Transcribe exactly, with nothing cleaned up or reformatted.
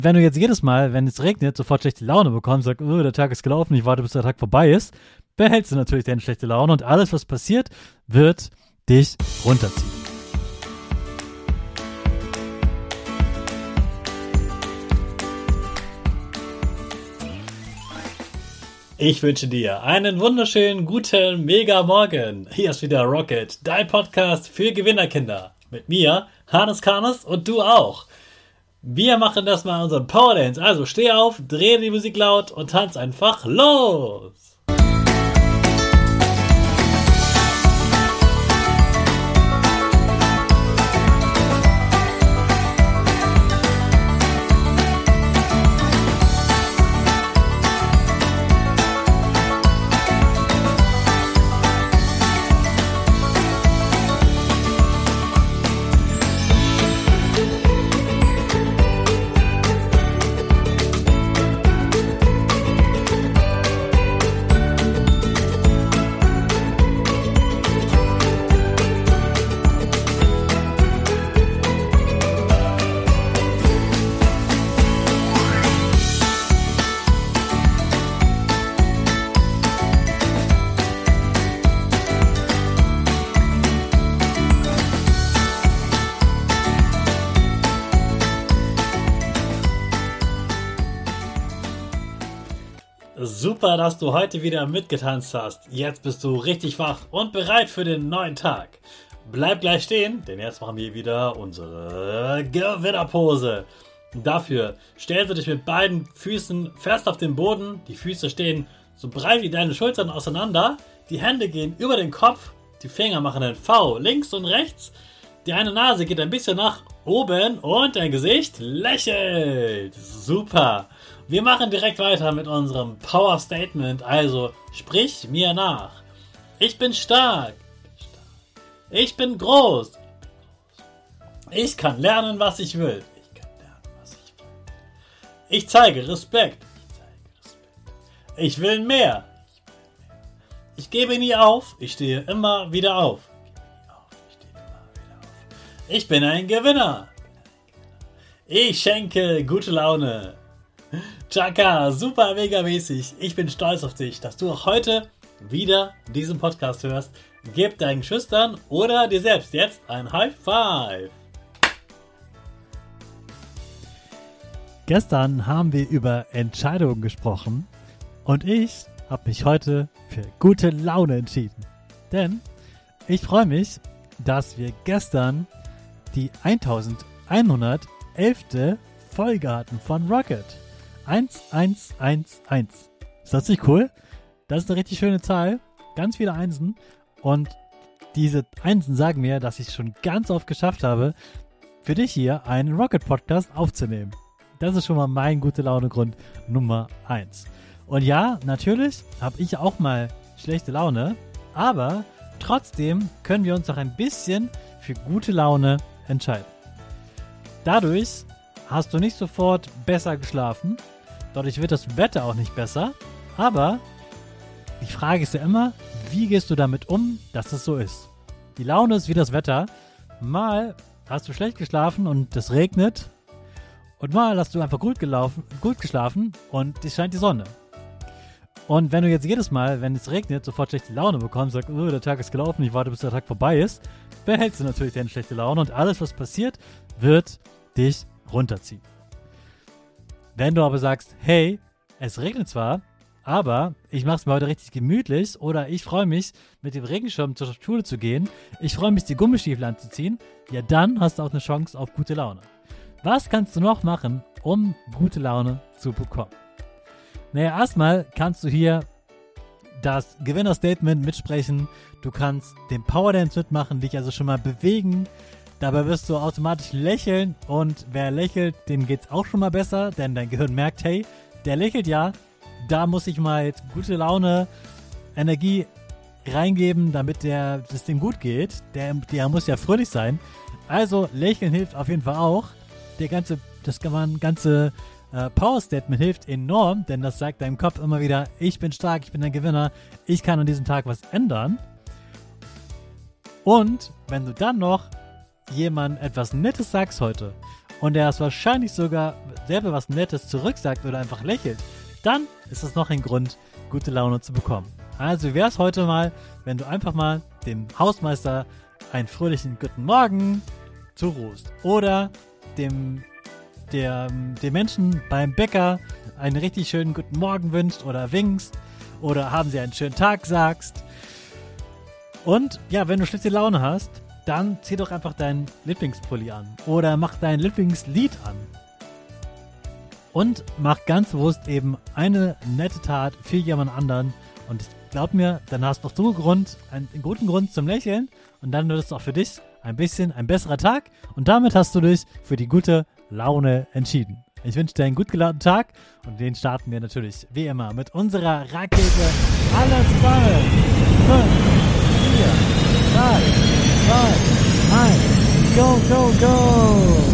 Wenn du jetzt jedes Mal, wenn es regnet, sofort schlechte Laune bekommst, sagst, oh, der Tag ist gelaufen, ich warte, bis der Tag vorbei ist, behältst du natürlich deine schlechte Laune und alles, was passiert, wird dich runterziehen. Ich wünsche dir einen wunderschönen, guten, mega Morgen. Hier ist wieder Rocket, dein Podcast für Gewinnerkinder. Mit mir, Hannes Karnes und du auch. Wir machen das mal unseren Power Dance. Also steh auf, dreh die Musik laut und tanz einfach los. Super, dass du heute wieder mitgetanzt hast. Jetzt bist du richtig wach und bereit für den neuen Tag. Bleib gleich stehen, denn jetzt machen wir wieder unsere Gewinnerpose. Dafür stellst du dich mit beiden Füßen fest auf den Boden. Die Füße stehen so breit wie deine Schultern auseinander. Die Hände gehen über den Kopf. Die Finger machen ein V links und rechts. Die eine Nase geht ein bisschen nach oben und dein Gesicht lächelt. Super. Wir machen direkt weiter mit unserem Power Statement, also sprich mir nach. Ich bin stark. Ich bin groß. Ich kann lernen, was ich will. Ich kann lernen, was ich will. Ich zeige Respekt. Ich zeige Respekt. Ich will mehr. Ich gebe nie auf. Ich stehe immer wieder auf. Ich bin ein Gewinner. Ich schenke gute Laune. Chaka, super mega mäßig. Ich bin stolz auf dich, dass du auch heute wieder diesen Podcast hörst. Gib deinen Geschwistern oder dir selbst jetzt ein High Five. Gestern haben wir über Entscheidungen gesprochen und ich habe mich heute für gute Laune entschieden. Denn ich freue mich, dass wir gestern die elfte Folge hatten von Rocket. eins eins eins eins. Ist das nicht cool? Das ist eine richtig schöne Zahl. Ganz viele Einsen. Und diese Einsen sagen mir, dass ich es schon ganz oft geschafft habe, für dich hier einen Rocket-Podcast aufzunehmen. Das ist schon mal mein gute Laune-Grund Nummer eins. Und ja, natürlich habe ich auch mal schlechte Laune. Aber trotzdem können wir uns noch ein bisschen für gute Laune entscheiden. Dadurch hast du nicht sofort besser geschlafen, dadurch wird das Wetter auch nicht besser, aber die Frage ist ja immer, wie gehst du damit um, dass es so ist? Die Laune ist wie das Wetter, mal hast du schlecht geschlafen und es regnet und mal hast du einfach gut, gelaufen, gut geschlafen und es scheint die Sonne. Und wenn du jetzt jedes Mal, wenn es regnet, sofort schlechte Laune bekommst, sagst, oh, der Tag ist gelaufen, ich warte, bis der Tag vorbei ist, behältst du natürlich deine schlechte Laune und alles, was passiert, wird dich runterziehen. Wenn du aber sagst, hey, es regnet zwar, aber ich mache es mir heute richtig gemütlich oder ich freue mich, mit dem Regenschirm zur Schule zu gehen, ich freue mich, die Gummistiefel anzuziehen, ja dann hast du auch eine Chance auf gute Laune. Was kannst du noch machen, um gute Laune zu bekommen? Naja, erstmal kannst du hier das Gewinnerstatement mitsprechen, du kannst den Power Dance mitmachen, dich also schon mal bewegen. Dabei wirst du automatisch lächeln und wer lächelt, dem geht's auch schon mal besser, denn dein Gehirn merkt, hey, der lächelt ja, da muss ich mal jetzt gute Laune, Energie reingeben, damit der, das dem gut geht. Der, der muss ja fröhlich sein. Also lächeln hilft auf jeden Fall auch. Der ganze, das kann man ganze äh, Power Statement hilft enorm, denn das sagt deinem Kopf immer wieder, ich bin stark, ich bin ein Gewinner, ich kann an diesem Tag was ändern. Und wenn du dann noch jemand etwas Nettes sagst heute und der es wahrscheinlich sogar selber was Nettes zurücksagt oder einfach lächelt, dann ist das noch ein Grund, gute Laune zu bekommen. Also wie wäre es heute mal, wenn du einfach mal dem Hausmeister einen fröhlichen Guten Morgen zurufst oder dem, der, dem Menschen beim Bäcker einen richtig schönen Guten Morgen wünscht oder winkst oder haben sie einen schönen Tag sagst. Und ja, wenn du schlechte Laune hast, dann zieh doch einfach deinen Lieblingspulli an oder mach dein Lieblingslied an. Und mach ganz bewusst eben eine nette Tat für jemand anderen. Und glaub mir, dann hast du noch so Grund, einen, einen guten Grund zum Lächeln. Und dann wird es auch für dich ein bisschen ein besserer Tag. Und damit hast du dich für die gute Laune entschieden. Ich wünsche dir einen gut gelaunten Tag. Und den starten wir natürlich wie immer mit unserer Rakete. Alles voll. fünf, vier, drei, zwei, eins. Go, go, go.